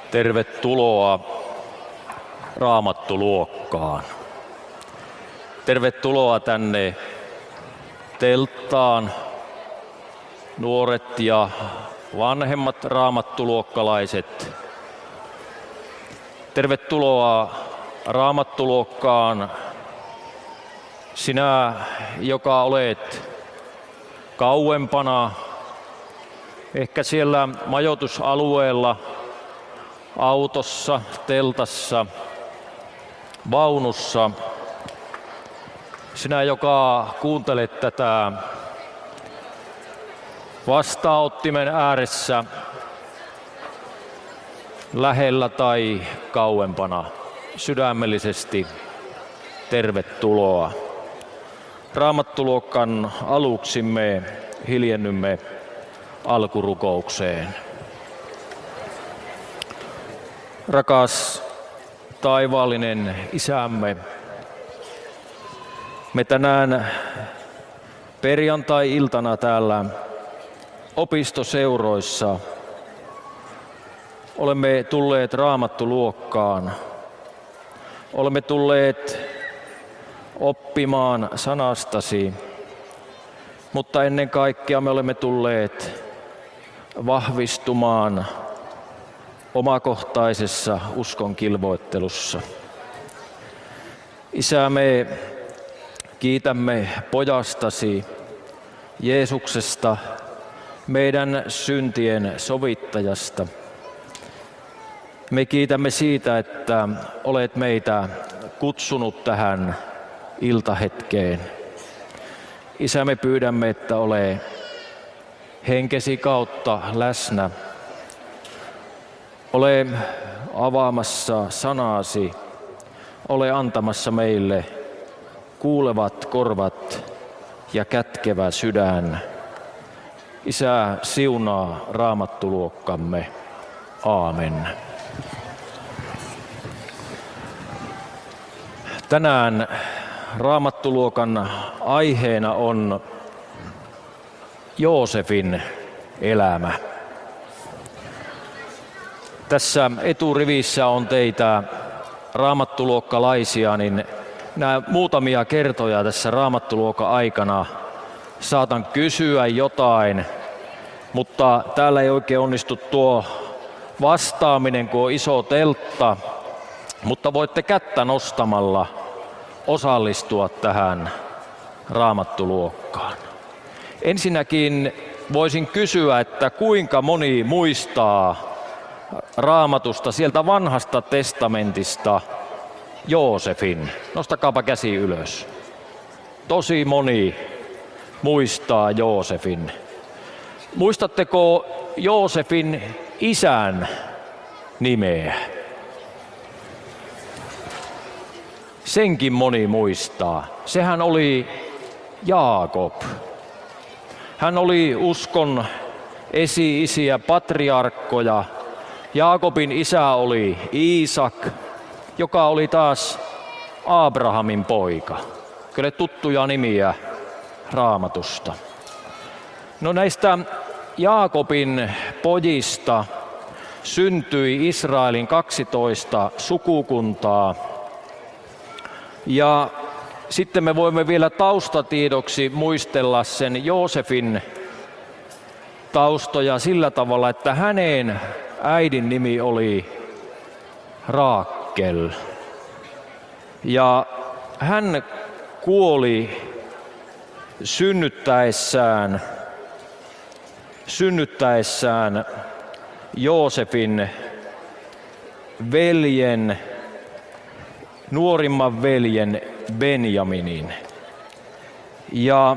Tervetuloa Raamattuluokkaan. Tervetuloa tänne telttaan, nuoret ja vanhemmat raamattuluokkalaiset. Tervetuloa Raamattuluokkaan sinä, joka olet kauempana, ehkä siellä majoitusalueella, autossa, teltassa, vaunussa. Sinä, joka kuuntelet tätä vastaanottimen ääressä, lähellä tai kauempana, sydämellisesti tervetuloa. Raamattuluokan aluksi me hiljennymme alkurukoukseen. Rakas taivaallinen Isämme, me tänään perjantai-iltana täällä opistoseuroissa olemme tulleet Raamattuluokkaan. Olemme tulleet oppimaan sanastasi, mutta ennen kaikkea me olemme tulleet vahvistumaan omakohtaisessa uskon kilvoittelussa. Isä, me kiitämme pojastasi, Jeesuksesta, meidän syntien sovittajasta. Me kiitämme siitä, että olet meitä kutsunut tähän iltahetkeen. Isä, me pyydämme, että ole henkesi kautta läsnä. Ole avaamassa sanaasi, ole antamassa meille kuulevat korvat ja kätkevä sydän. Isä, siunaa Raamattuluokkamme. Aamen. Tänään Raamattuluokan aiheena on Joosefin elämä. Tässä eturivissä on teitä raamattuluokkalaisia, niin nämä muutamia kertoja tässä Raamattuluokan aikana saatan kysyä jotain, mutta täällä ei oikein onnistu tuo vastaaminen, kun on iso teltta, mutta voitte kättä nostamalla osallistua tähän Raamattuluokkaan. Ensinnäkin voisin kysyä, että kuinka moni muistaa Raamatusta, sieltä vanhasta testamentista, Joosefin? Nostakaapa käsi ylös. Tosi moni muistaa Joosefin. Muistatteko Joosefin isän nimeä? Senkin moni muistaa. Sehän oli Jaakob. Hän oli uskon esi-isiä, patriarkkoja. Jaakobin isä oli Iisak, joka oli taas Abrahamin poika. Kyllä tuttuja nimiä Raamatusta. No näistä Jaakobin pojista syntyi Israelin 12 sukukuntaa. Ja sitten me voimme vielä taustatiedoksi muistella sen Joosefin taustoja sillä tavalla, että hänen äidin nimi oli Raakel. Ja hän kuoli synnyttäessään Joosefin nuorimman veljen Benjaminin. Ja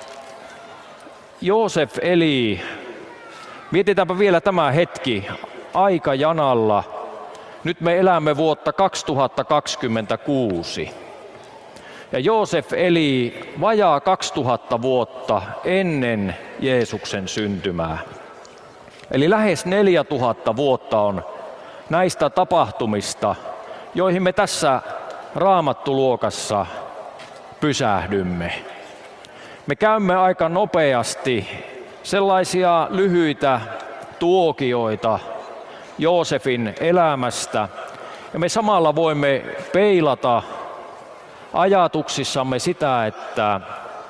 Joosef eli, mietitäänpä vielä tämä hetki, aikajanalla. Nyt me elämme vuotta 2026. Ja Joosef eli vajaa 2000 vuotta ennen Jeesuksen syntymää. Eli lähes 4000 vuotta on näistä tapahtumista, joihin me tässä Raamattuluokassa pysähdymme. Me käymme aika nopeasti sellaisia lyhyitä tuokioita Joosefin elämästä. Ja me samalla voimme peilata ajatuksissamme sitä, että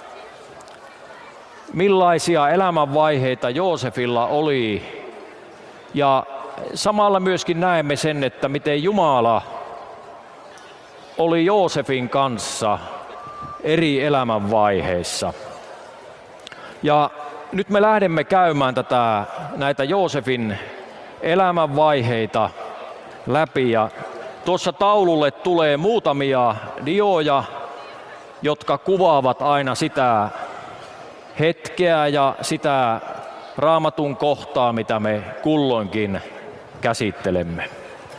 millaisia elämänvaiheita Joosefilla oli. Ja samalla myöskin näemme sen, että miten Jumala oli Joosefin kanssa eri elämänvaiheissa. Ja nyt me lähdemme käymään näitä Joosefin elämänvaiheita läpi. Ja tuossa taululle tulee muutamia dioja, jotka kuvaavat aina sitä hetkeä ja sitä Raamatun kohtaa, mitä me kulloinkin käsittelemme.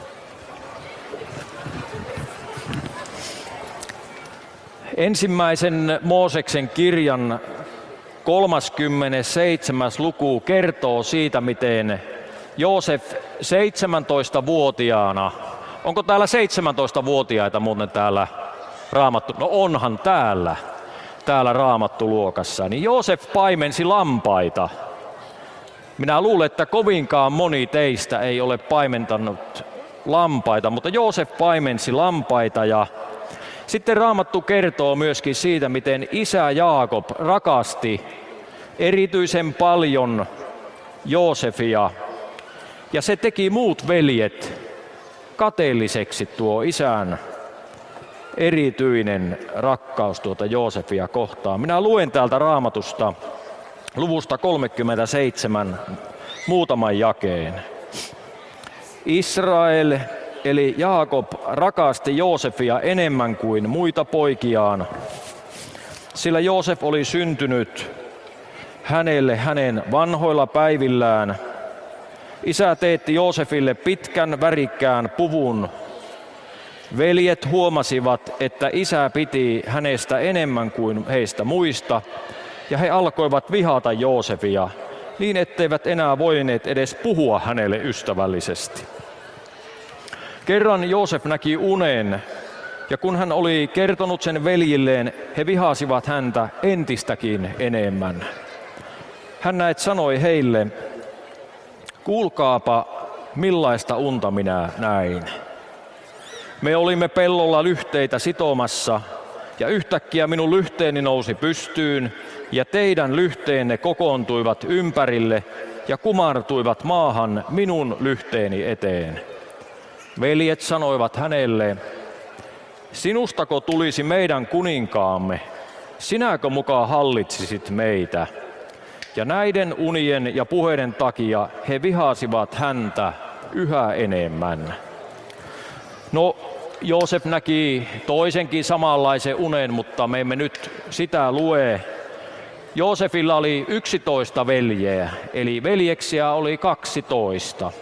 Ensimmäisen Mooseksen kirjan 37. luku kertoo siitä, miten Joosef 17-vuotiaana, onko täällä 17-vuotiaita muuten täällä Raamattu, no onhan täällä Raamattuluokassa, niin Joosef paimensi lampaita. Minä luulen, että kovinkaan moni teistä ei ole paimentanut lampaita, mutta Joosef paimensi lampaita ja sitten Raamattu kertoo myöskin siitä, miten isä Jaakob rakasti erityisen paljon Joosefia ja se teki muut veljet kateelliseksi tuo isän erityinen rakkaus tuota Joosefia kohtaan. Minä luen täältä Raamatusta luvusta 37 muutaman jakeen. Israel eli Jaakob rakasti Joosefia enemmän kuin muita poikiaan, sillä Joosef oli syntynyt hänelle hänen vanhoilla päivillään. Isä teetti Joosefille pitkän värikkään puvun. Veljet huomasivat, että isä piti hänestä enemmän kuin heistä muista, ja he alkoivat vihata Joosefia niin, etteivät enää voineet edes puhua hänelle ystävällisesti. Kerran Joosef näki unen, ja kun hän oli kertonut sen veljilleen, he vihasivat häntä entistäkin enemmän. Hän näet sanoi heille, kuulkaapa millaista unta minä näin. Me olimme pellolla lyhteitä sitomassa, ja yhtäkkiä minun lyhteeni nousi pystyyn, ja teidän lyhteenne kokoontuivat ympärille ja kumartuivat maahan minun lyhteeni eteen. Veljet sanoivat hänelle, sinustako tulisi meidän kuninkaamme, sinäkö muka hallitsisit meitä? Ja näiden unien ja puheiden takia he vihasivat häntä yhä enemmän. No, Joosef näki toisenkin samanlaisen unen, mutta me emme nyt sitä lue. Joosefilla oli 11 veljeä, eli veljeksiä oli 12.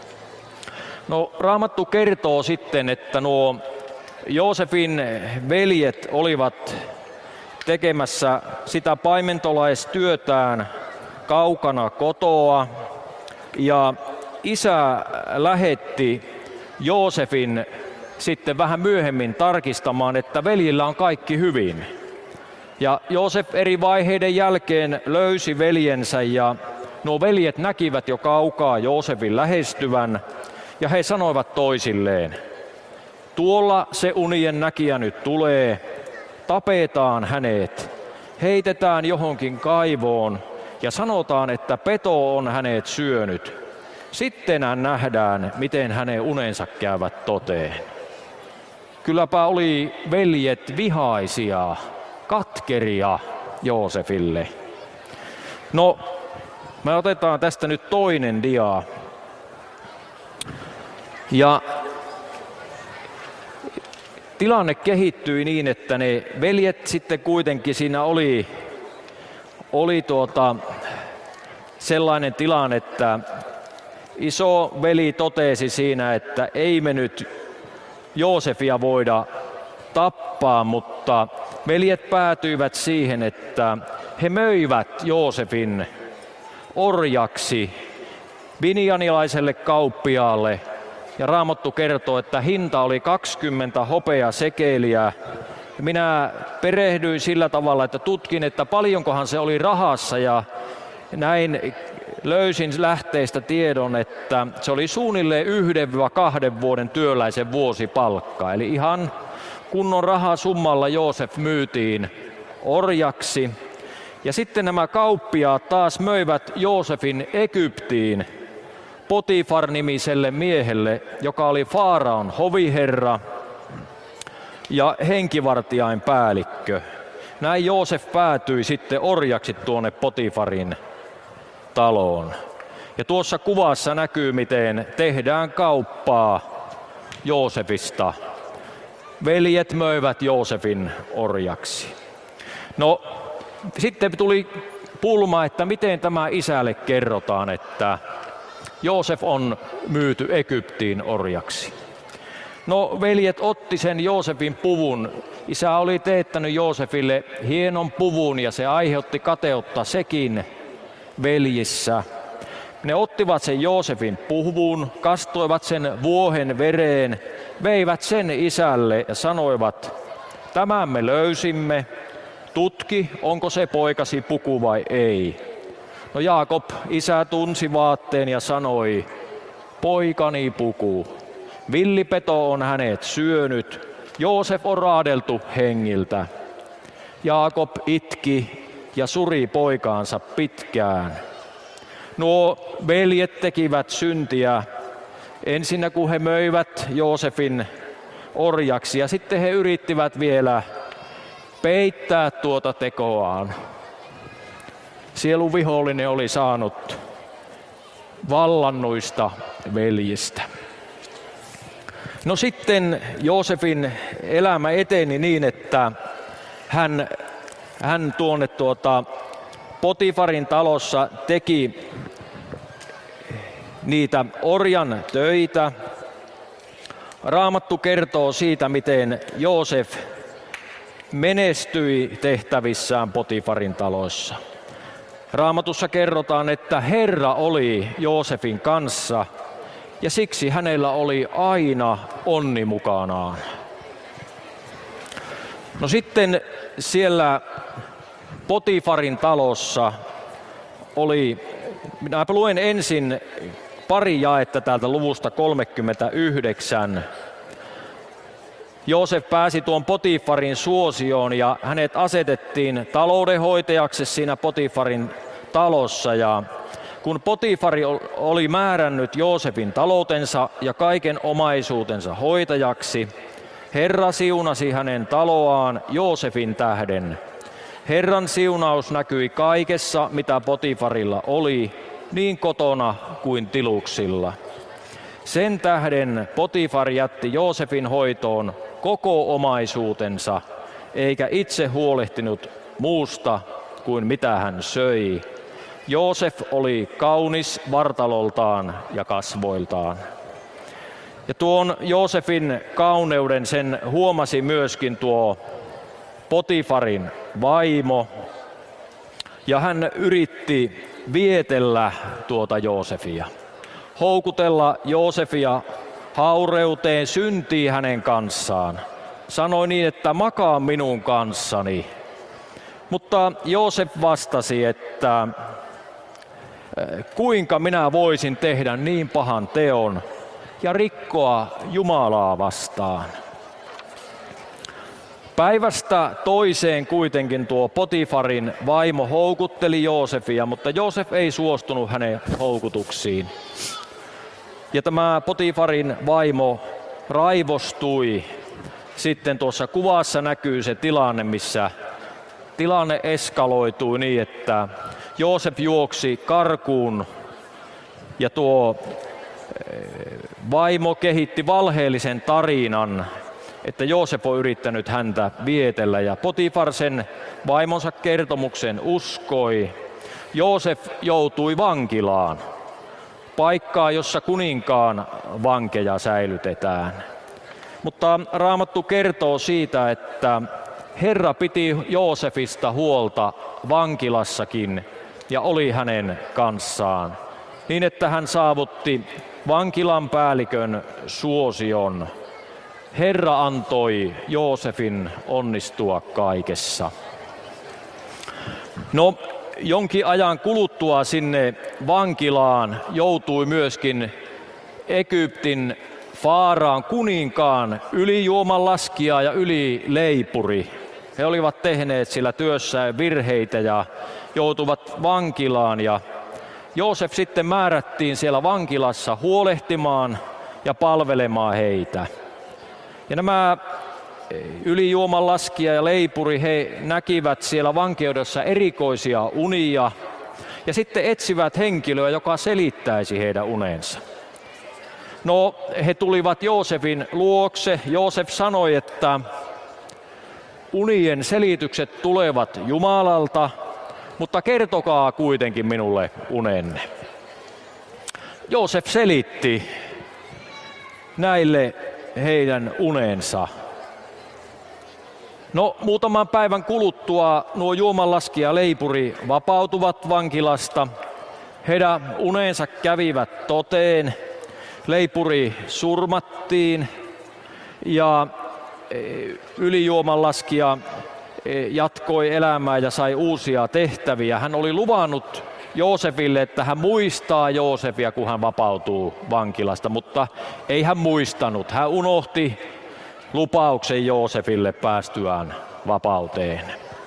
No, Raamattu kertoo sitten, että nuo Joosefin veljet olivat tekemässä sitä paimentolaistyötään kaukana kotoa, ja isä lähetti Joosefin sitten vähän myöhemmin tarkistamaan, että veljillä on kaikki hyvin. Ja Joosef eri vaiheiden jälkeen löysi veljensä ja nuo veljet näkivät jo kaukaa Joosefin lähestyvän ja he sanoivat toisilleen, tuolla se unien näkijä nyt tulee, tapetaan hänet, heitetään johonkin kaivoon ja sanotaan, että peto on hänet syönyt. Sitten nähdään, miten hänen unensa käyvät toteen. Kylläpä oli veljet vihaisia, katkeria Joosefille. No, me otetaan tästä nyt toinen dia. Ja tilanne kehittyi niin, että ne veljet sitten kuitenkin siinä oli sellainen tilanne, että iso veli totesi siinä, että ei me nyt Joosefia voida tappaa, mutta veljet päätyivät siihen, että he möivät Joosefin orjaksi binjanilaiselle kauppiaalle. Ja Raamattu kertoo, että hinta oli 20 hopeasekeliä. Minä perehdyin sillä tavalla, että tutkin, että paljonkohan se oli rahassa ja näin löysin lähteistä tiedon, että se oli suunnilleen 1-2 vuoden työläisen vuosipalkka. Eli ihan kunnon rahasummalla Joosef myytiin orjaksi. Ja sitten nämä kauppiaat taas möivät Joosefin Egyptiin Potifar-nimiselle miehelle, joka oli Faaraon hoviherra ja henkivartijain päällikkö. Näin Joosef päätyi sitten orjaksi tuonne Potifarin taloon. Ja tuossa kuvassa näkyy, miten tehdään kauppaa Joosefista. Veljet möivät Joosefin orjaksi. No, sitten tuli pulma, että miten tämä isälle kerrotaan, että Joosef on myyty Egyptiin orjaksi. No, veljet otti sen Joosefin puvun. Isä oli teettänyt Joosefille hienon puvun ja se aiheutti kateutta sekin veljissä. Ne ottivat sen Joosefin puvun, kastoivat sen vuohen vereen, veivät sen isälle ja sanoivat, tämän me löysimme, tutki, onko se poikasi puku vai ei. No Jaakob, isä tunsi vaatteen ja sanoi, poikani puku, villipeto on hänet syönyt, Joosef on raadeltu hengiltä. Jaakob itki ja suri poikaansa pitkään. Nuo veljet tekivät syntiä ensinnä kun he möivät Joosefin orjaksi ja sitten he yrittivät vielä peittää tuota tekoaan. Sielun vihollinen oli saanut vallannuista veljistä. No sitten Joosefin elämä eteni niin, että hän tuonne Potifarin talossa teki niitä orjan töitä. Raamattu kertoo siitä, miten Joosef menestyi tehtävissään Potifarin taloissa. Raamatussa kerrotaan, että Herra oli Joosefin kanssa ja siksi hänellä oli aina onni mukanaan. No sitten siellä Potifarin talossa minä luen ensin pari jaetta täältä luvusta 39. Joosef pääsi tuon Potifarin suosioon ja hänet asetettiin taloudenhoitajaksi siinä Potifarin talossa. Ja kun Potifari oli määrännyt Joosefin taloutensa ja kaiken omaisuutensa hoitajaksi, Herra siunasi hänen taloaan Joosefin tähden. Herran siunaus näkyi kaikessa, mitä Potifarilla oli, niin kotona kuin tiluksilla. Sen tähden Potifar jätti Joosefin hoitoon koko omaisuutensa, eikä itse huolehtinut muusta kuin mitä hän söi. Joosef oli kaunis vartaloltaan ja kasvoiltaan. Ja tuon Joosefin kauneuden sen huomasi myöskin tuo Potifarin vaimo. Ja hän yritti vietellä tuota Joosefia, houkutella Joosefia haureuteen, syntiin hänen kanssaan. Sanoi niin, että makaa minun kanssani. Mutta Joosef vastasi, että kuinka minä voisin tehdä niin pahan teon ja rikkoa Jumalaa vastaan. Päivästä toiseen kuitenkin tuo Potifarin vaimo houkutteli Joosefia, mutta Joosef ei suostunut hänen houkutuksiin. Ja tämä Potifarin vaimo raivostui. Sitten tuossa kuvassa näkyy se tilanne, missä tilanne eskaloitui niin, että Joosef juoksi karkuun ja tuo vaimo kehitti valheellisen tarinan, että Joosef on yrittänyt häntä vietellä ja Potifar sen vaimonsa kertomuksen uskoi. Joosef joutui vankilaan, paikkaan, jossa kuninkaan vankeja säilytetään. Mutta Raamattu kertoo siitä, että Herra piti Joosefista huolta vankilassakin ja oli hänen kanssaan, niin että hän saavutti vankilan päällikön suosion. Herra antoi Joosefin onnistua kaikessa. No, jonkin ajan kuluttua sinne vankilaan joutui myöskin Egyptin Faaraan kuninkaan ylijuomanlaskija ja ylileipuri. He olivat tehneet sillä työssään virheitä ja joutuvat vankilaan. Ja Joosef sitten määrättiin siellä vankilassa huolehtimaan ja palvelemaan heitä. Ja nämä ylijuomanlaskija ja leipuri, he näkivät siellä vankeudessa erikoisia unia ja sitten etsivät henkilöä, joka selittäisi heidän unensa. No, he tulivat Joosefin luokse. Joosef sanoi, että unien selitykset tulevat Jumalalta, mutta kertokaa kuitenkin minulle unenne. Joosef selitti näille heidän unensa. No, muutaman päivän kuluttua nuo juomanlaskija ja leipuri vapautuvat vankilasta. Heidän unensa kävivät toteen. Leipuri surmattiin ja ylijuomanlaskija jatkoi elämää ja sai uusia tehtäviä. Hän oli luvannut Joosefille, että hän muistaa Joosefia, kun hän vapautuu vankilasta, mutta ei hän muistanut. Hän unohti lupauksen Joosefille päästyään vapauteen.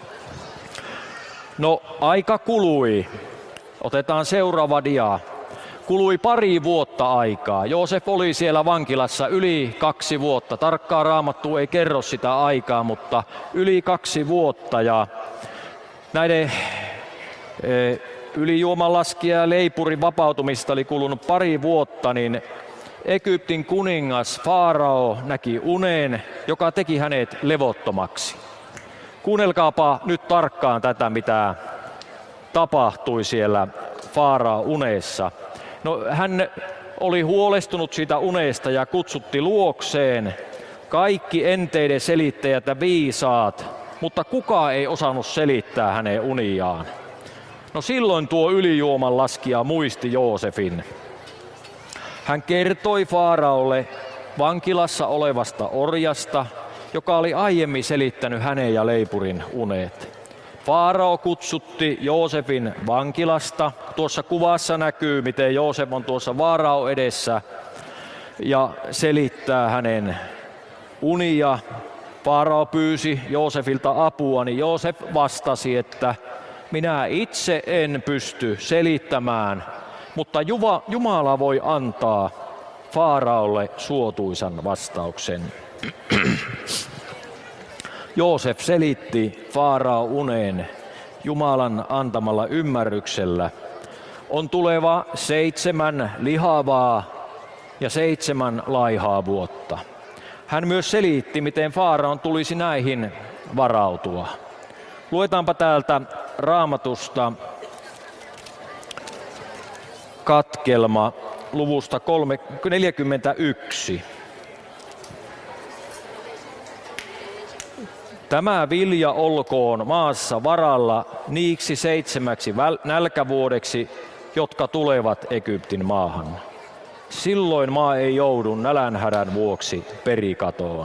No, aika kului. Otetaan seuraava dia. Kului pari vuotta aikaa. Joosef oli siellä vankilassa yli 2 vuotta. Tarkkaa Raamattu ei kerro sitä aikaa, mutta yli 2 vuotta. Ja näiden ylijuomanlaskija ja leipurin vapautumista oli kulunut 2 vuotta, niin Egyptin kuningas Faarao näki unen, joka teki hänet levottomaksi. Kuunnelkaapa nyt tarkkaan tätä, mitä tapahtui siellä Faarao unessa. No, hän oli huolestunut siitä unesta ja kutsutti luokseen kaikki enteiden selittäjät ja viisaat, mutta kukaan ei osannut selittää hänen uniaan. No, silloin tuo ylijuomanlaskija muisti Joosefin. Hän kertoi Faaraolle vankilassa olevasta orjasta, joka oli aiemmin selittänyt hänen ja leipurin unet. Faarao kutsutti Joosefin vankilasta. Tuossa kuvassa näkyy, miten Joosef on tuossa Faaraon edessä ja selittää hänen unia. Faarao pyysi Joosefilta apua, niin Joosef vastasi, että minä itse en pysty selittämään, mutta Jumala voi antaa Faaraolle suotuisan vastauksen. Joosef selitti Faarao uneen Jumalan antamalla ymmärryksellä. On tuleva 7 lihavaa ja 7 laihaa vuotta. Hän myös selitti, miten Faaraon tulisi näihin varautua. Luetaanpa täältä Raamatusta katkelma luvusta 41. Tämä vilja olkoon maassa varalla niiksi 7 nälkävuodeksi, jotka tulevat Egyptin maahan. Silloin maa ei joudu nälänhädän vuoksi perikatoon.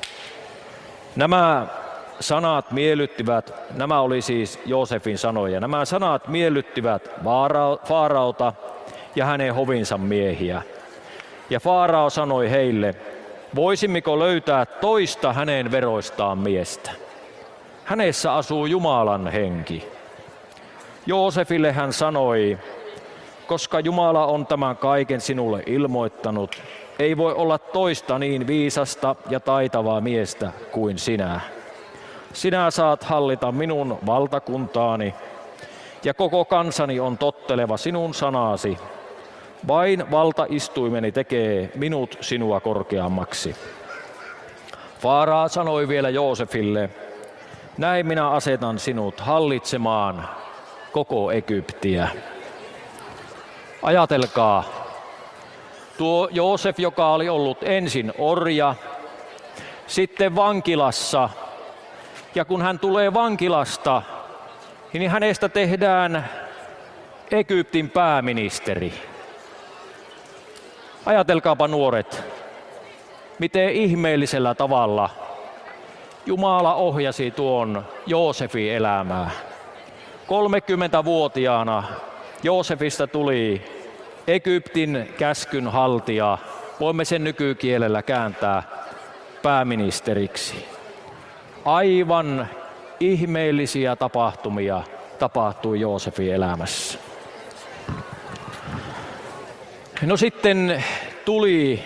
Nämä sanat miellyttivät, nämä oli siis Joosefin sanoja, nämä sanat miellyttivät Faaraota ja hänen hovinsa miehiä. Ja Faarao sanoi heille, voisimmeko löytää toista hänen veroistaan miestä? Hänessä asuu Jumalan henki. Joosefille hän sanoi, koska Jumala on tämän kaiken sinulle ilmoittanut, ei voi olla toista niin viisasta ja taitavaa miestä kuin sinä. Sinä saat hallita minun valtakuntaani ja koko kansani on totteleva sinun sanasi. Vain valtaistuimeni tekee minut sinua korkeammaksi. Faarao sanoi vielä Joosefille, näin minä asetan sinut hallitsemaan koko Egyptiä. Ajatelkaa, tuo Joosef, joka oli ollut ensin orja, sitten vankilassa, ja kun hän tulee vankilasta, niin hänestä tehdään Egyptin pääministeri. Ajatelkaapa nuoret, miten ihmeellisellä tavalla Jumala ohjasi tuon Joosefin elämää. 30-vuotiaana Joosefista tuli Egyptin käskyn haltija, voimme sen nykykielellä kääntää pääministeriksi. Aivan ihmeellisiä tapahtumia tapahtui Joosefin elämässä. No sitten tuli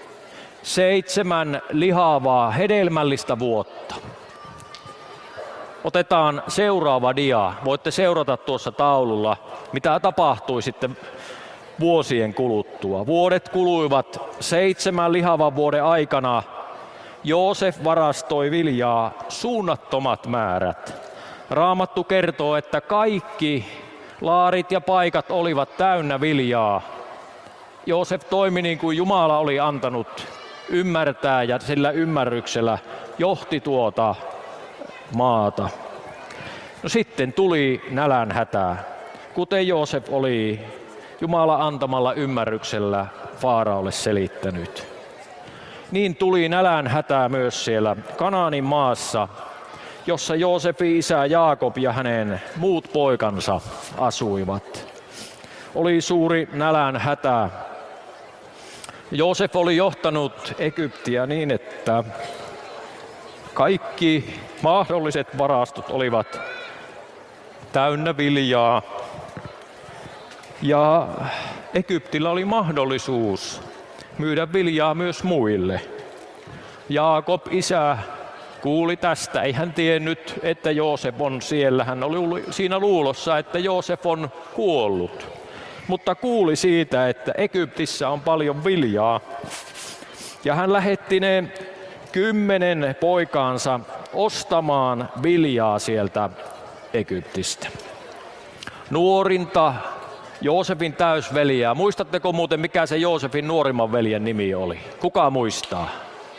7 lihavaa hedelmällistä vuotta. Otetaan seuraava dia. Voitte seurata tuossa taululla, mitä tapahtui sitten vuosien kuluttua. Vuodet kuluivat 7 lihavan vuoden aikana. Joosef varastoi viljaa suunnattomat määrät. Raamattu kertoo, että kaikki laarit ja paikat olivat täynnä viljaa. Joosef toimi niin kuin Jumala oli antanut ymmärtää ja sillä ymmärryksellä johti tuota maata. No sitten tuli nälänhätä, kuten Joosef oli Jumala antamalla ymmärryksellä Faaraolle selittänyt. Niin tuli nälänhätä myös siellä Kanaanin maassa, jossa Joosefin isä Jaakob ja hänen muut poikansa asuivat. Oli suuri nälänhätä. Joosef oli johtanut Egyptiä niin, että kaikki mahdolliset varastot olivat täynnä viljaa. Ja Egyptillä oli mahdollisuus myydä viljaa myös muille. Jaakob isä kuuli tästä, ei hän tiennyt, että Joosef on siellä. Hän oli siinä luulossa, että Joosef on kuollut. Mutta kuuli siitä, että Egyptissä on paljon viljaa. Ja hän lähetti ne 10 poikaansa ostamaan viljaa sieltä Egyptistä. Nuorinta Joosefin täysveliä. Muistatteko muuten, mikä se Joosefin nuorimman veljen nimi oli? Kuka muistaa?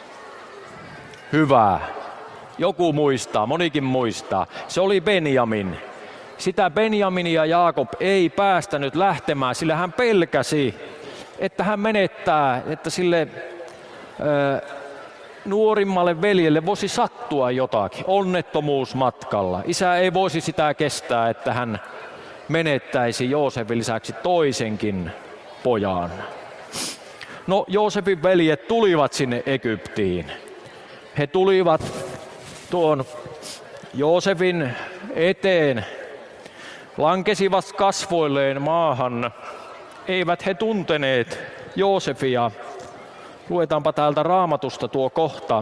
Hyvä. Joku muistaa, monikin muistaa. Se oli Benjamin. Sitä Benjaminia Jaakob ei päästänyt lähtemään, sillä hän pelkäsi, että hän menettää, että sille nuorimmalle veljelle voisi sattua jotakin, onnettomuus matkalla. Isä ei voisi sitä kestää, että hän menettäisi Joosefin lisäksi toisenkin pojan. No, Joosefin veljet tulivat sinne Egyptiin. He tulivat tuon Joosefin eteen, lankesivat kasvoilleen maahan. Eivät he tunteneet Joosefia. Luetaanpa täältä Raamatusta tuo kohta.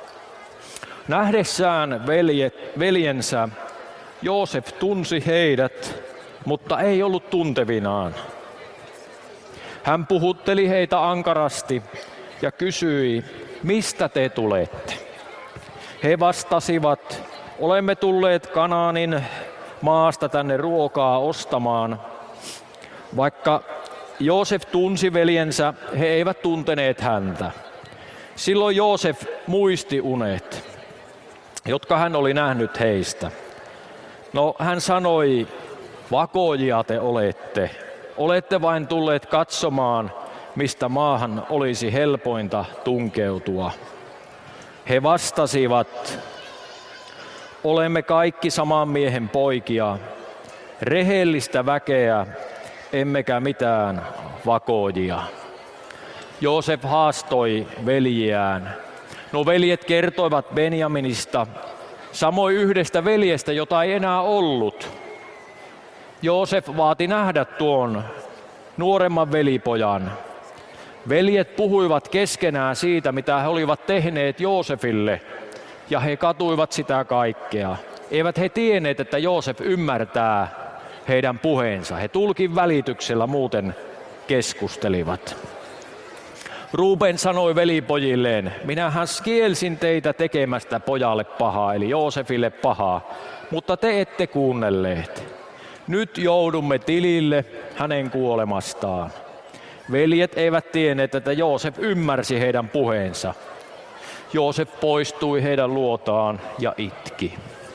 Nähdessään veljensä Joosef tunsi heidät, mutta ei ollut tuntevinaan. Hän puhutteli heitä ankarasti ja kysyi, mistä te tulette? He vastasivat, olemme tulleet Kanaanin maasta tänne ruokaa ostamaan. Vaikka Joosef tunsi veljensä, he eivät tunteneet häntä. Silloin Joosef muisti unet, jotka hän oli nähnyt heistä. No, hän sanoi, vakoojia te olette. Olette vain tulleet katsomaan, mistä maahan olisi helpointa tunkeutua. He vastasivat, olemme kaikki saman miehen poikia, rehellistä väkeä, emmekä mitään vakoojia. Joosef haastoi veljiään. No, veljet kertoivat Benjaminista, samoin yhdestä veljestä, jota ei enää ollut. Joosef vaati nähdä tuon nuoremman velipojan. Veljet puhuivat keskenään siitä, mitä he olivat tehneet Joosefille, ja he katuivat sitä kaikkea. Eivät he tienneet, että Joosef ymmärtää heidän puheensa. He tulkin välityksellä muuten keskustelivat. Ruben sanoi velipojilleen, minähän kielsin teitä tekemästä pojalle pahaa, eli Joosefille pahaa, mutta te ette kuunnelleet. Nyt joudumme tilille hänen kuolemastaan. Veljet eivät tienneet, että Joosef ymmärsi heidän puheensa. Joosef poistui heidän luotaan ja itki.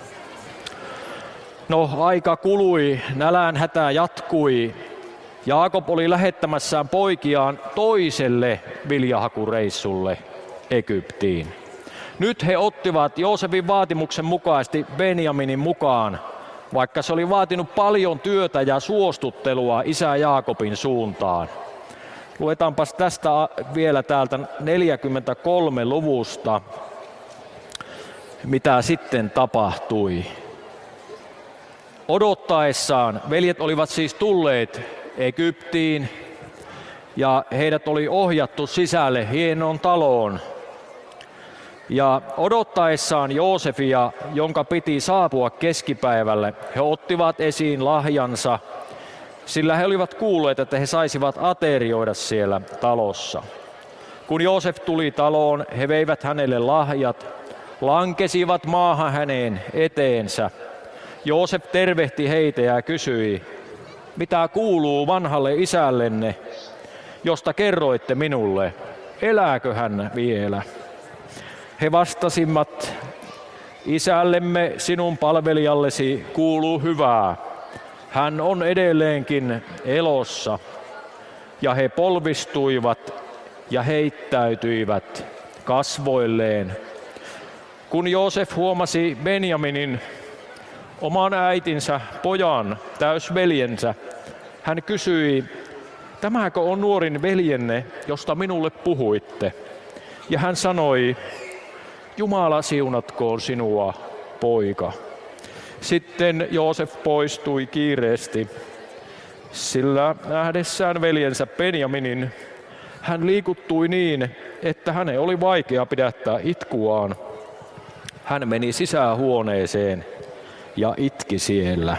No, aika kului, nälänhätä jatkui. Jaakob oli lähettämässään poikiaan toiselle viljahakureissulle Egyptiin. Nyt he ottivat Joosefin vaatimuksen mukaisesti Benjaminin mukaan vaikka se oli vaatinut paljon työtä ja suostuttelua isä Jaakobin suuntaan. Luetaanpas tästä vielä täältä 43 luvusta, mitä sitten tapahtui. Odottaessaan veljet olivat siis tulleet Egyptiin ja heidät oli ohjattu sisälle hienoon taloon. Ja odottaessaan Joosefia, jonka piti saapua keskipäivälle, he ottivat esiin lahjansa, sillä he olivat kuulleet, että he saisivat aterioida siellä talossa. Kun Joosef tuli taloon, he veivät hänelle lahjat, lankesivat maahan hänen eteensä. Joosef tervehti heitä ja kysyi, mitä kuuluu vanhalle isällenne, josta kerroitte minulle, elääkö hän vielä? He vastasivat, isällemme sinun palvelijallesi kuuluu hyvää. Hän on edelleenkin elossa. Ja he polvistuivat ja heittäytyivät kasvoilleen. Kun Joosef huomasi Benjaminin, oman äitinsä pojan, täysveljensä, hän kysyi, tämäkö on nuorin veljenne, josta minulle puhuitte? Ja hän sanoi, Jumala siunatkoon sinua, poika. Sitten Joosef poistui kiireesti, sillä nähdessään veljensä Benjaminin, hän liikuttui niin, että hänen oli vaikea pidättää itkuaan. Hän meni sisähuoneeseen ja itki siellä.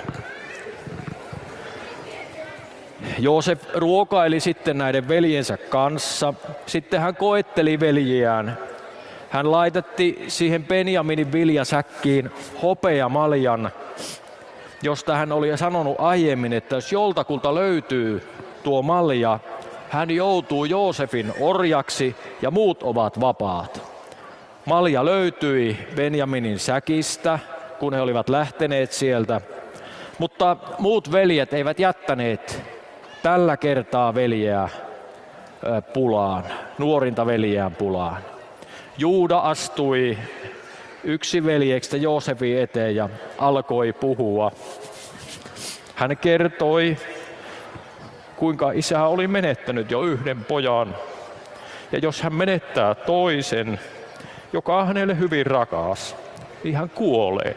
Joosef ruokaili sitten näiden veljensä kanssa. Sitten hän koetteli veljiään. Hän laitetti siihen Benjaminin viljasäkkiin hopeamaljan, josta hän oli sanonut aiemmin, että jos joltakulta löytyy tuo malja, hän joutuu Joosefin orjaksi ja muut ovat vapaat. Malja löytyi Benjaminin säkistä, kun he olivat lähteneet sieltä, mutta muut veljet eivät jättäneet tällä kertaa veljeä pulaan, nuorinta veljeään pulaan. Juuda astui yksi veljeksistä Joosefin eteen ja alkoi puhua. Hän kertoi, kuinka isä oli menettänyt jo yhden pojan. Ja jos hän menettää toisen, joka on hänelle hyvin rakas, niin hän kuolee.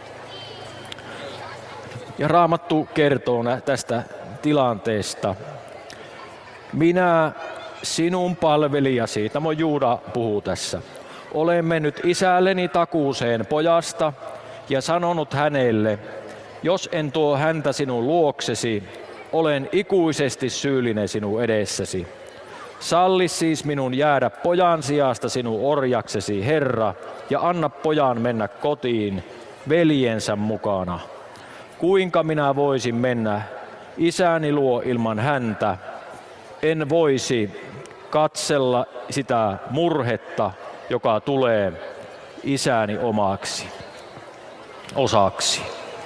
Ja Raamattu kertoo tästä tilanteesta. Minä, sinun palvelijasi, tämä on Juuda puhuu tässä, olen mennyt isälleni takuuseen pojasta ja sanonut hänelle, jos en tuo häntä sinun luoksesi, olen ikuisesti syyllinen sinun edessäsi. Salli siis minun jäädä pojan sijasta sinun orjaksesi, Herra, ja anna pojan mennä kotiin veljensä mukana. Kuinka minä voisin mennä isäni luo ilman häntä? En voisi katsella sitä murhetta, joka tulee isäni osaksi.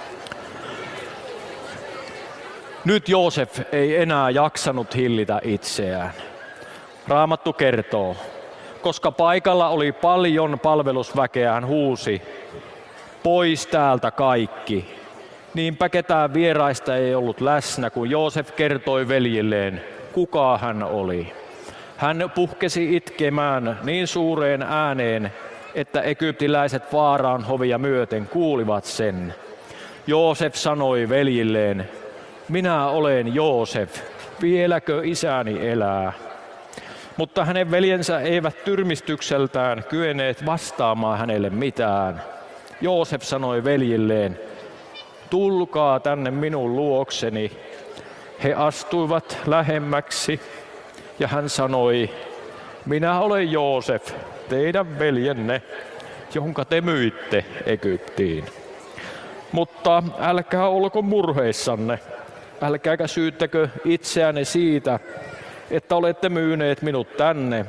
Nyt Joosef ei enää jaksanut hillitä itseään. Raamattu kertoo, koska paikalla oli paljon palvelusväkeä, hän huusi, pois täältä kaikki. Niinpä ketään vieraista ei ollut läsnä, kun Joosef kertoi veljilleen, kuka hän oli. Hän puhkesi itkemään niin suureen ääneen, että egyptiläiset Faaraan hovia myöten kuulivat sen. Joosef sanoi veljilleen, minä olen Joosef, vieläkö isäni elää? Mutta hänen veljensä eivät tyrmistykseltään kyenneet vastaamaan hänelle mitään. Joosef sanoi veljilleen, tulkaa tänne minun luokseni. He astuivat lähemmäksi ja hän sanoi, minä olen Joosef, teidän veljenne, jonka te myitte Egyptiin. Mutta älkää olko murheissanne, älkääkä syyttäkö itseänne siitä, että olette myyneet minut tänne,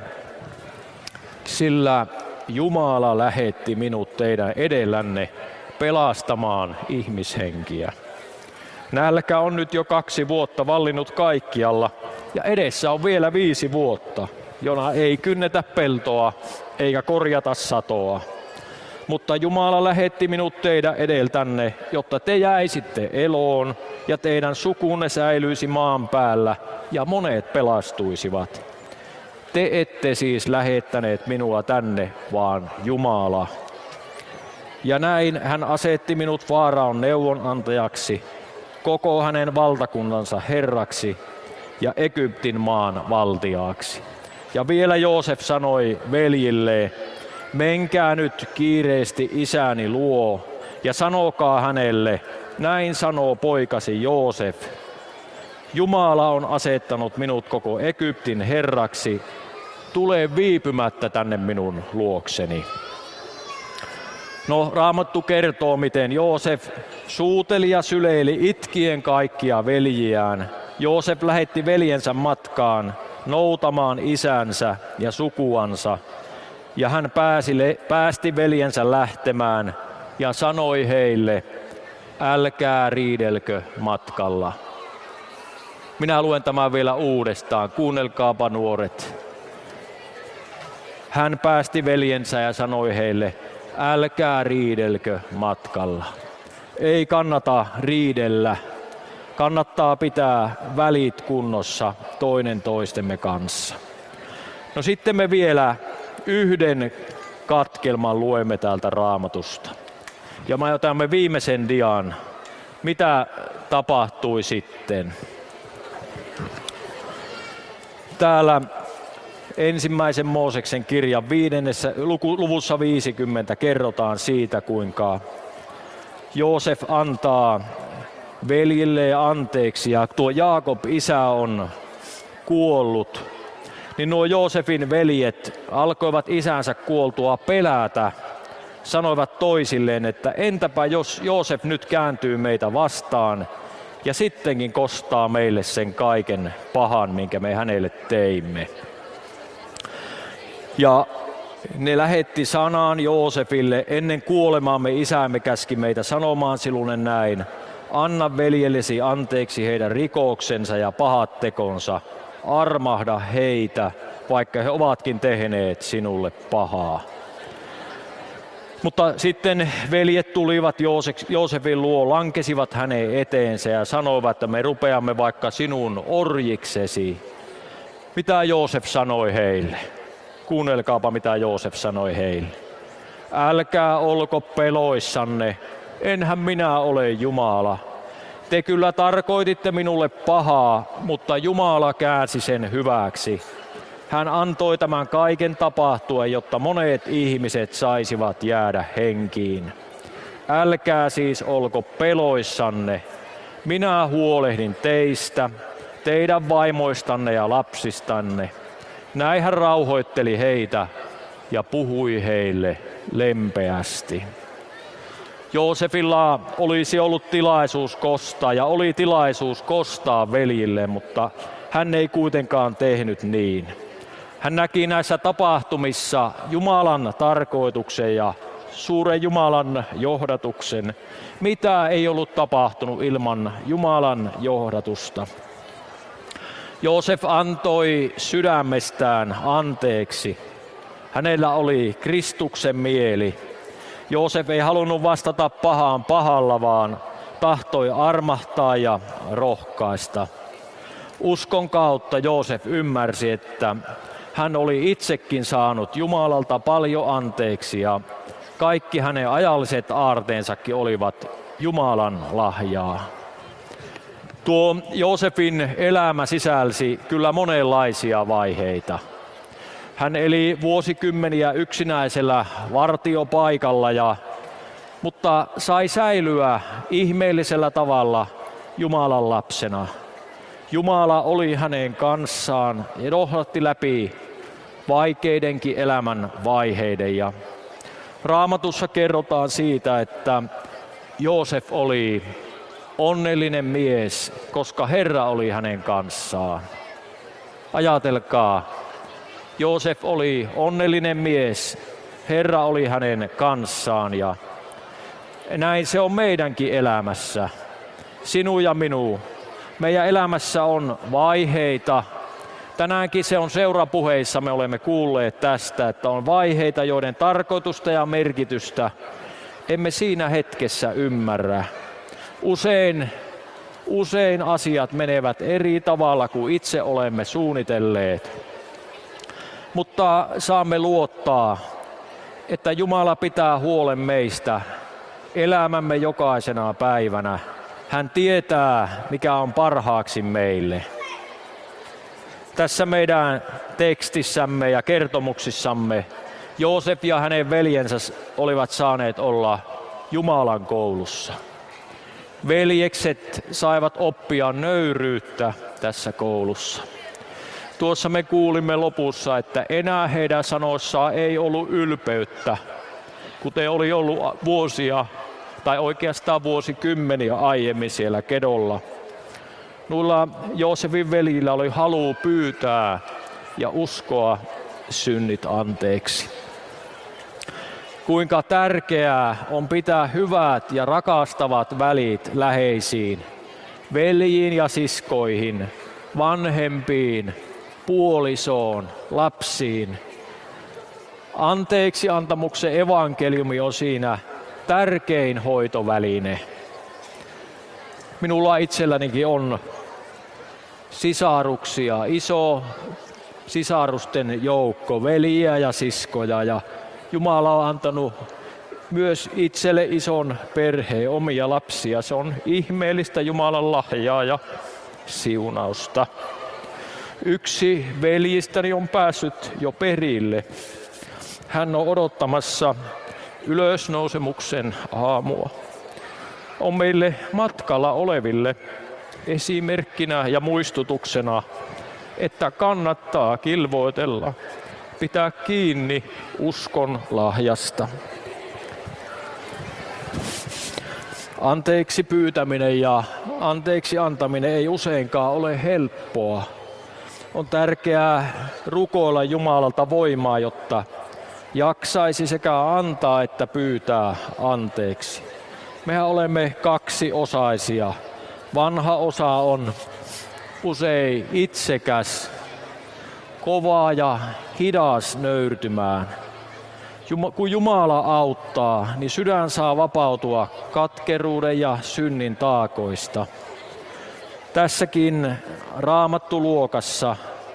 sillä Jumala lähetti minut teidän edellänne pelastamaan ihmishenkiä. Nälkä on nyt jo 2 vuotta vallinnut kaikkialla ja edessä on vielä 5 vuotta, jona ei kynnetä peltoa eikä korjata satoa. mutta Jumala lähetti minut teidän edeltänne, jotta te jäisitte eloon ja teidän sukunne säilyisi maan päällä ja monet pelastuisivat. Te ette siis lähettäneet minua tänne, vaan Jumala. Ja näin hän asetti minut Faaraon neuvonantajaksi, koko hänen valtakuntansa herraksi ja Egyptin maan valtiaaksi. Ja vielä Joosef sanoi veljilleen, menkää nyt kiireesti isäni luo ja sanokaa hänelle, näin sanoo poikasi Joosef. Jumala on asettanut minut koko Egyptin herraksi, tule viipymättä tänne minun luokseni. No, Raamattu kertoo, miten Joosef suuteli ja syleili itkien kaikkia veljiään. Joosef lähetti veljensä matkaan noutamaan isänsä ja sukuansa, ja hän päästi veljensä lähtemään ja sanoi heille, älkää riidelkö matkalla. Minä luen tämän vielä uudestaan, kuunnelkaapa nuoret. Hän päästi veljensä ja sanoi heille, älkää riidelkö matkalla. Ei kannata riidellä. Kannattaa pitää välit kunnossa toinen toistemme kanssa. No sitten me vielä yhden katkelman luemme täältä Raamatusta. Ja mä otamme viimeisen dian. Mitä tapahtui sitten? Täällä ensimmäisen Mooseksen kirjan luvussa 50 kerrotaan siitä, kuinka Joosef antaa veljille anteeksi ja tuo Jaakob isä on kuollut. Niin nuo Joosefin veljet alkoivat isänsä kuoltua pelätä. Sanoivat toisilleen, että entäpä jos Joosef nyt kääntyy meitä vastaan ja sittenkin kostaa meille sen kaiken pahan, minkä me hänelle teimme. Ja ne lähetti sanaan Joosefille, ennen kuolemaamme isämme käski meitä sanomaan sinulle näin, anna veljellesi anteeksi heidän rikoksensa ja pahat tekonsa, armahda heitä, vaikka he ovatkin tehneet sinulle pahaa. Mutta sitten veljet tulivat Joosefin luo, lankesivat hänen eteensä ja sanoivat, että me rupeamme vaikka sinun orjiksesi. Mitä Joosef sanoi heille? Kuunnelkaapa, mitä Joosef sanoi heille. Älkää olko peloissanne, enhän minä ole Jumala. Te kyllä tarkoititte minulle pahaa, mutta Jumala käänsi sen hyväksi. Hän antoi tämän kaiken tapahtua, jotta monet ihmiset saisivat jäädä henkiin. Älkää siis olko peloissanne. Minä huolehdin teistä, teidän vaimoistanne ja lapsistanne. Näin hän rauhoitteli heitä ja puhui heille lempeästi. Joosefilla olisi ollut tilaisuus kostaa ja oli tilaisuus kostaa veljille, mutta hän ei kuitenkaan tehnyt niin. Hän näki näissä tapahtumissa Jumalan tarkoituksen ja suuren Jumalan johdatuksen, mitä ei ollut tapahtunut ilman Jumalan johdatusta. Joosef antoi sydämestään anteeksi. Hänellä oli Kristuksen mieli. Joosef ei halunnut vastata pahaan pahalla, vaan tahtoi armahtaa ja rohkaista. Uskon kautta Joosef ymmärsi, että hän oli itsekin saanut Jumalalta paljon anteeksi ja kaikki hänen ajalliset aarteensakin olivat Jumalan lahjaa. Tuo Joosefin elämä sisälsi kyllä monenlaisia vaiheita. Hän eli vuosikymmeniä yksinäisellä vartiopaikalla, mutta sai säilyä ihmeellisellä tavalla Jumalan lapsena. Jumala oli hänen kanssaan ja johdatti läpi vaikeidenkin elämän vaiheiden. Ja Raamatussa kerrotaan siitä, että Joosef oli onnellinen mies, koska Herra oli hänen kanssaan. Ajatelkaa, Joosef oli onnellinen mies, Herra oli hänen kanssaan ja näin se on meidänkin elämässä, sinun ja minun. Meidän elämässä on vaiheita, Tänäänkin se on seurapuheissa, me olemme kuulleet tästä, että on vaiheita, joiden tarkoitusta ja merkitystä emme siinä hetkessä ymmärrä. Usein asiat menevät eri tavalla kuin itse olemme suunnitelleet. Mutta saamme luottaa, että Jumala pitää huolen meistä elämämme jokaisena päivänä. Hän tietää, mikä on parhaaksi meille. Tässä meidän tekstissämme ja kertomuksissamme Joosef ja hänen veljensä olivat saaneet olla Jumalan koulussa. Veljekset saivat oppia nöyryyttä tässä koulussa. Tuossa me kuulimme lopussa, että enää heidän sanoissaan ei ollut ylpeyttä, kuten oli ollut vuosia tai oikeastaan vuosikymmeniä aiemmin siellä Kedolla. Noilla Joosefin veljillä oli halu pyytää ja uskoa synnit anteeksi. Kuinka tärkeää on pitää hyvät ja rakastavat välit läheisiin, veljiin ja siskoihin, vanhempiin, puolisoon, lapsiin. Anteeksi antamuksen evankeliumi on siinä tärkein hoitoväline. Minulla itsellänikin on sisaruksia, iso sisarusten joukko, veljiä ja siskoja, ja Jumala on antanut myös itselle ison perheen, omia lapsia. Se on ihmeellistä Jumalan lahjaa ja siunausta. Yksi veljistäni on päässyt jo perille. Hän on odottamassa ylösnousemuksen aamua. On meille matkalla oleville esimerkkinä ja muistutuksena, että kannattaa kilvoitella, pitää kiinni uskon lahjasta. Anteeksi pyytäminen ja anteeksi antaminen ei useinkaan ole helppoa. On tärkeää rukoilla Jumalalta voimaa, jotta jaksaisi sekä antaa että pyytää anteeksi. Mehän olemme kaksiosaisia. Vanha osa on usein itsekäs, kova ja hidas nöyrtymään. Kun Jumala auttaa, niin sydän saa vapautua katkeruuden ja synnin taakoista. Tässäkin Raamattuluokassa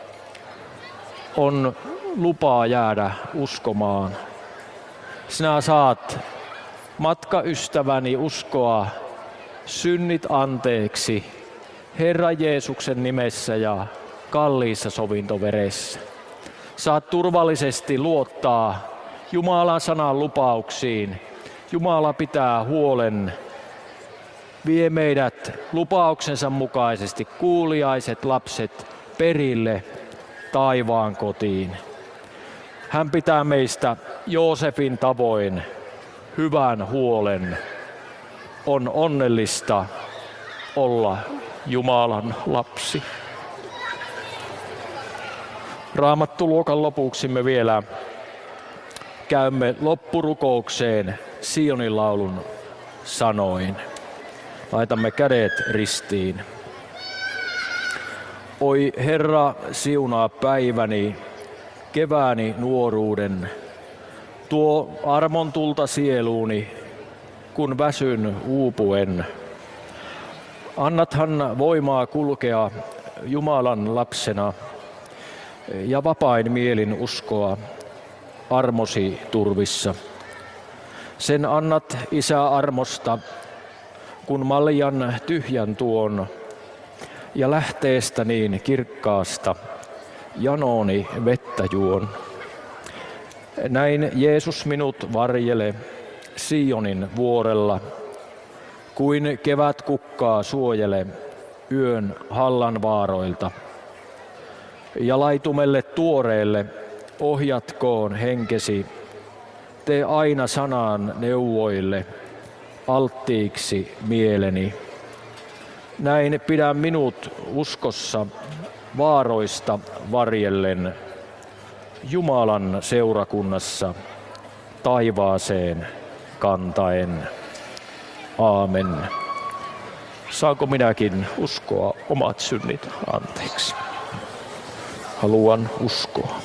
on lupaa jäädä uskomaan. Sinä saat, matkaystäväni, uskoa synnit anteeksi Herran Jeesuksen nimessä ja kalliissa sovintoveressä. Saat turvallisesti luottaa Jumalan sanan lupauksiin. Jumala pitää huolen, vie meidät lupauksensa mukaisesti kuuliaiset lapset perille taivaan kotiin. Hän pitää meistä Joosefin tavoin hyvän huolen. On onnellista olla Jumalan lapsi. Raamattuluokan lopuksi me vielä käymme loppurukoukseen Sionin laulun sanoin. Laitamme kädet ristiin. Oi Herra, siunaa päiväni, kevääni nuoruuden. Tuo armon tulta sieluuni, kun väsyn uupuen. Annathan voimaa kulkea Jumalan lapsena ja vapain mielin uskoa armosi turvissa. Sen annat, Isä, armosta, kun maljan tyhjän tuon ja lähteestä niin kirkkaasta janooni vettä juon. Näin Jeesus minut varjele Sionin vuorella, kuin kevät kukkaa suojele yön hallan vaaroilta. Ja laitumelle tuoreelle ohjatkoon henkesi, tee aina sanaan neuvoille alttiiksi mieleni. Näin pidä minut uskossa vaaroista varjellen Jumalan seurakunnassa taivaaseen kantaen. Aamen. Saanko minäkin uskoa omat synnit anteeksi? Haluan uskoa.